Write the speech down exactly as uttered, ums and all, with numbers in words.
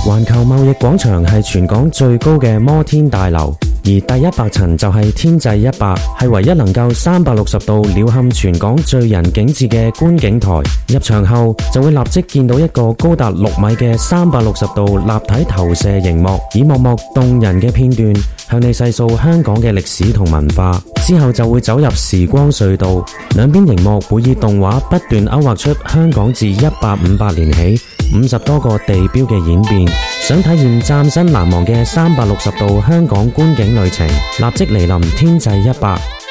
環球貿易廣場係全港最高嘅摩天大樓，而第一百層就係天際一百，係唯一能夠三百六十度鳥瞰全港最人景致嘅觀景台。入場後就會立即見到一個高達六米嘅三百六十度立體投射熒幕，以幕幕動人嘅片段向你細數香港嘅歷史同文化。之後就會走入時光隧道，兩邊熒幕會以動畫不斷勾畫出香港自一八五八年起五十多個地標嘅演變。想體驗嶄新難忘嘅三百六十度香港觀景旅程，立即嚟臨天際一百。